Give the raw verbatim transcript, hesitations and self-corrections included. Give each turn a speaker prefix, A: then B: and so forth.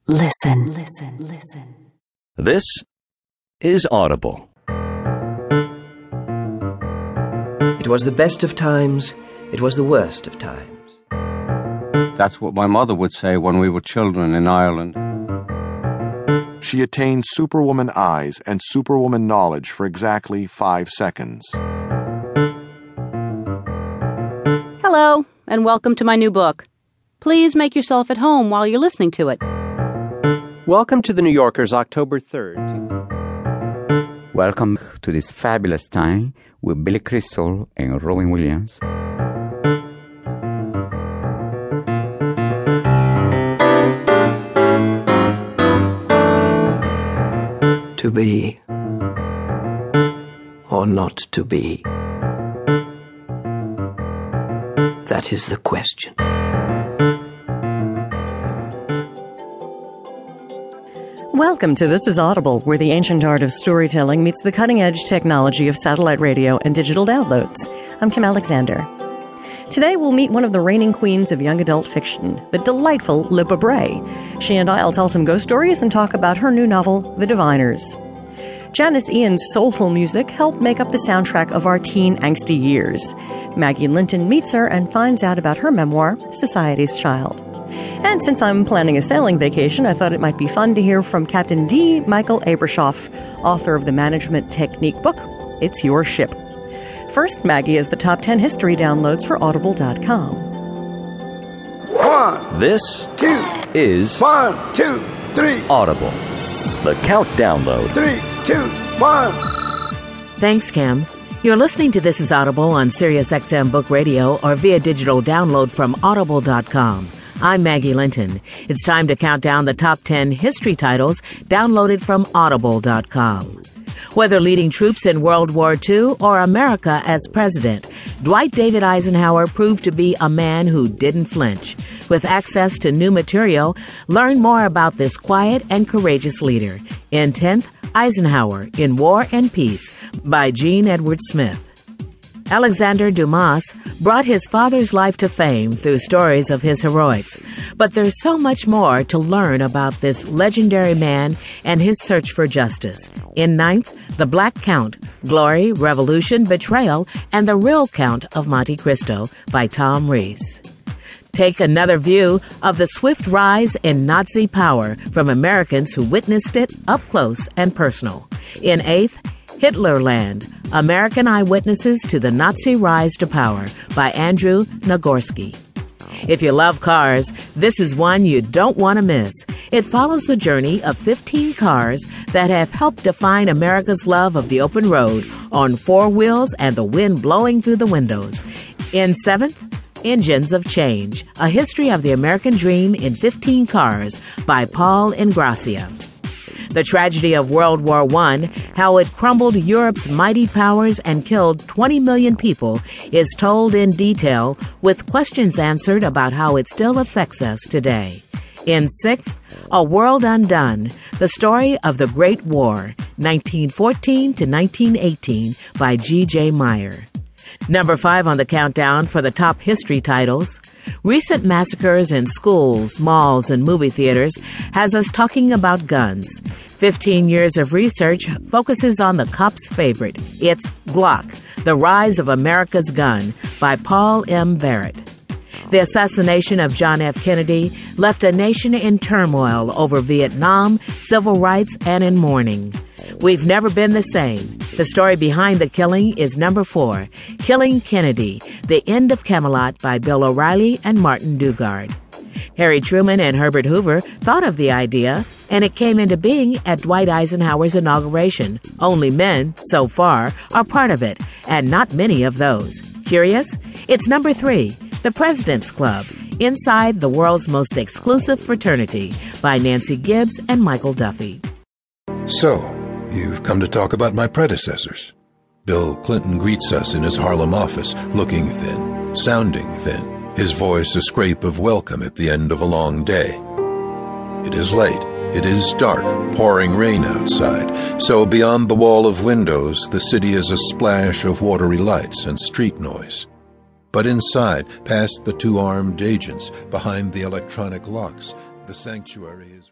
A: Listen, listen, listen.
B: This is Audible.
C: It was the best of times, it was the worst of times.
D: That's what my mother would say when we were children in Ireland.
E: She attained superwoman eyes and superwoman knowledge for exactly five seconds.
F: Hello, and welcome to my new book. Please make yourself at home while you're listening to it.
G: Welcome to The New Yorker's October third.
H: Welcome to this fabulous time with Billy Crystal and Robin Williams.
C: To be or not to be? That is the question.
I: Welcome to This is Audible, where the ancient art of storytelling meets the cutting-edge technology of satellite radio and digital downloads. I'm Kim Alexander. Today we'll meet one of the reigning queens of young adult fiction, the delightful Lippa Bray. She and I will tell some ghost stories and talk about her new novel, The Diviners. Janice Ian's soulful music helped make up the soundtrack of our teen angsty years. Maggie Linton meets her and finds out about her memoir, Society's Child. And since I'm planning a sailing vacation, I thought it might be fun to hear from Captain D. Michael Abrashoff, author of the Management Technique book, It's Your Ship. First, Maggie has the top ten history downloads for Audible dot com.
B: One, this
J: two,
B: is
J: one, two, three,
B: Audible. The Count Download.
J: Three, two, one.
K: Thanks, Cam. You're listening to This is Audible on SiriusXM Book Radio or via digital download from Audible dot com. I'm Maggie Linton. It's time to count down the top ten history titles downloaded from Audible dot com. Whether leading troops in World War Two or America as president, Dwight David Eisenhower proved to be a man who didn't flinch. With access to new material, learn more about this quiet and courageous leader in tenth Eisenhower in War and Peace by Jean Edward Smith. Alexander Dumas brought his father's life to fame through stories of his heroics, but there's so much more to learn about this legendary man and his search for justice. In ninth, The Black Count, Glory, Revolution, Betrayal, and the Real Count of Monte Cristo by Tom Rees. Take another view of the swift rise in Nazi power from Americans who witnessed it up close and personal. In eighth, Hitlerland, American Eyewitnesses to the Nazi Rise to Power by Andrew Nagorski. If you love cars, this is one you don't want to miss. It follows the journey of fifteen cars that have helped define America's love of the open road on four wheels and the wind blowing through the windows. In seventh, Engines of Change, A History of the American Dream in fifteen Cars by Paul Ingrassia. The tragedy of World War One, how it crumbled Europe's mighty powers and killed twenty million people, is told in detail with questions answered about how it still affects us today. In sixth, A World Undone, the story of the Great War, nineteen fourteen to nineteen eighteen by G J Meyer. Number five on the countdown for the top history titles. Recent massacres in schools, malls, and movie theaters has us talking about guns. Fifteen years of research focuses on the cop's favorite. It's Glock, The Rise of America's Gun by Paul M. Barrett. The assassination of John F. Kennedy left a nation in turmoil over Vietnam, civil rights, and in mourning. We've never been the same. The story behind the killing is number four, Killing Kennedy, The End of Camelot by Bill O'Reilly and Martin Dugard. Harry Truman and Herbert Hoover thought of the idea, and it came into being at Dwight Eisenhower's inauguration. Only men, so far, are part of it, and not many of those. Curious? It's number three, The President's Club, Inside the World's Most Exclusive Fraternity by Nancy Gibbs and Michael Duffy.
L: So, you've come to talk about my predecessors. Bill Clinton greets us in his Harlem office, looking thin, sounding thin, his voice a scrape of welcome at the end of a long day. It is late. It is dark, pouring rain outside, so beyond the wall of windows, the city is a splash of watery lights and street noise. But inside, past the two-armed agents, behind the electronic locks, the sanctuary is...